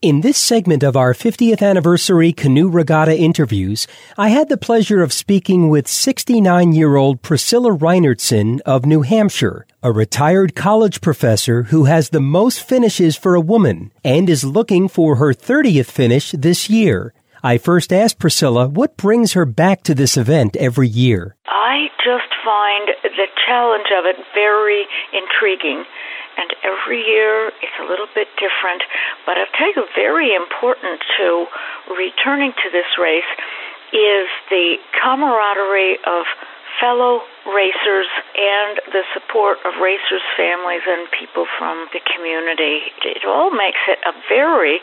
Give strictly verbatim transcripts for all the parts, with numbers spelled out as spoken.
In this segment of our fiftieth anniversary Canoe Regatta interviews, I had the pleasure of speaking with sixty-nine-year-old Priscilla Reinertsen of New Hampshire, a retired college professor who has the most finishes for a woman and is looking for her thirtieth finish this year. I first asked Priscilla what brings her back to this event every year. I just find the challenge of it very intriguing. And every year it's a little bit different. But I'll tell you, very important to returning to this race is the camaraderie of fellow racers and the support of racers' families and people from the community. It all makes it a very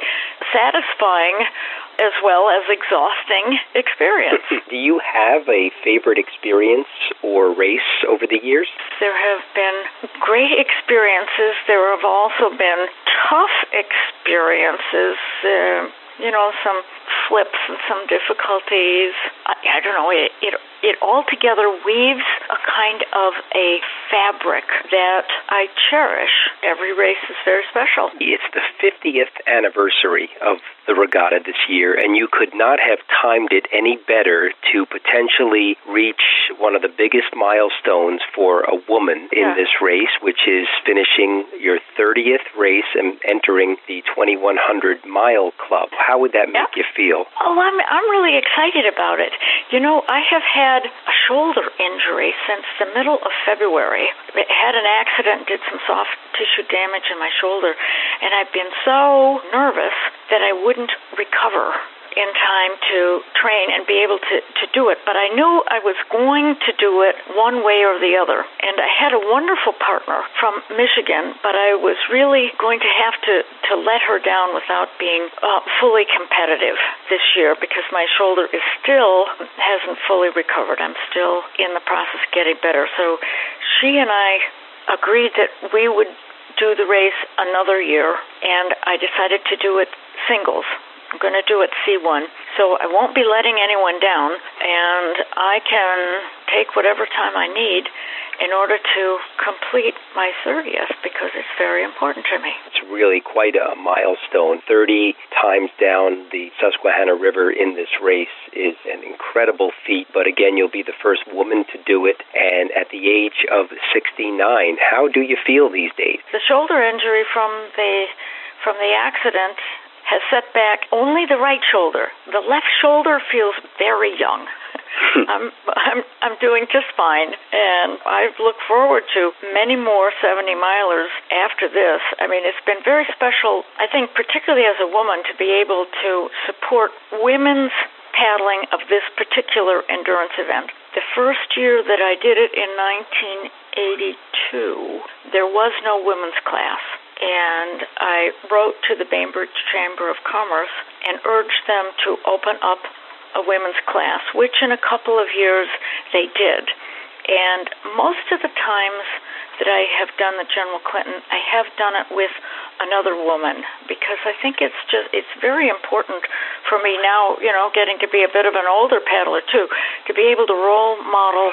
satisfying as well as exhausting experience. Do you have a favorite experience or race over the years? There have been great experiences. There have also been tough experiences, uh, you know, some slips and some difficulties. I, I don't know, it, it it altogether weaves a kind of a fabric that I cherish. Every race is very special. It's the fiftieth anniversary of the regatta this year, and you could not have timed it any better to potentially reach one of the biggest milestones for a woman in yeah. this race, which is finishing your thirtieth race and entering the twenty-one hundred mile club. How would that make yeah. you feel? Oh, I'm I'm really excited about it. You know, I have had a shoulder injury since the middle of February. I had an accident, did some soft tissue damage in my shoulder, and I've been so nervous that I wouldn't recover in time to train and be able to, to do it. But I knew I was going to do it one way or the other. And I had a wonderful partner from Michigan, but I was really going to have to, to let her down without being uh, fully competitive this year because my shoulder is still, hasn't fully recovered. I'm still in the process of getting better. So she and I agreed that we would do the race another year, and I decided to do it singles. I'm going to do it C one, so I won't be letting anyone down, and I can take whatever time I need in order to complete my thirtieth because it's very important to me. It's really quite a milestone. thirty times down the Susquehanna River in this race is an incredible feat, but again, you'll be the first woman to do it, and at the age of sixty-nine, how do you feel these days? The shoulder injury from the from the accident has set back only the right shoulder. The left shoulder feels very young. I'm, I'm I'm doing just fine, and I look forward to many more seventy milers after this. I mean, it's been very special, I think, particularly as a woman, to be able to support women's paddling of this particular endurance event. The first year that I did it in nineteen eighty-two, there was no women's class. And I wrote to the Bainbridge Chamber of Commerce and urged them to open up a women's class, which in a couple of years they did. And most of the times that I have done the General Clinton, I have done it with another woman because I think it's just it's very important for me now, you know, getting to be a bit of an older paddler too, to be able to role model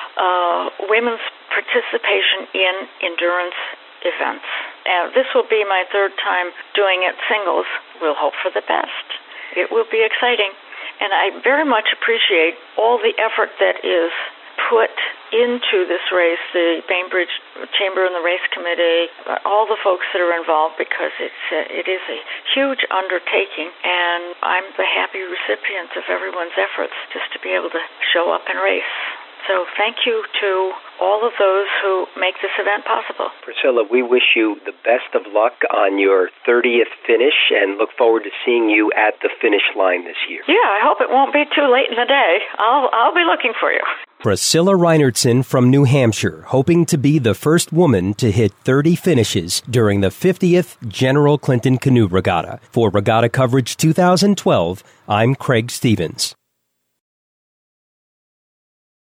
uh, women's participation in endurance events. Uh, this will be my third time doing it singles. We'll hope for the best. It will be exciting. And I very much appreciate all the effort that is put into this race, the Bainbridge Chamber and the race committee, all the folks that are involved, because it's uh, it is a huge undertaking, and I'm the happy recipient of everyone's efforts just to be able to show up and race. So thank you to all of those who make this event possible. Priscilla, we wish you the best of luck on your thirtieth finish and look forward to seeing you at the finish line this year. Yeah, I hope it won't be too late in the day. I'll I'll be looking for you. Priscilla Reinertsen from New Hampshire, hoping to be the first woman to hit thirty finishes during the fiftieth General Clinton Canoe Regatta. For Regatta Coverage twenty twelve, I'm Craig Stevens.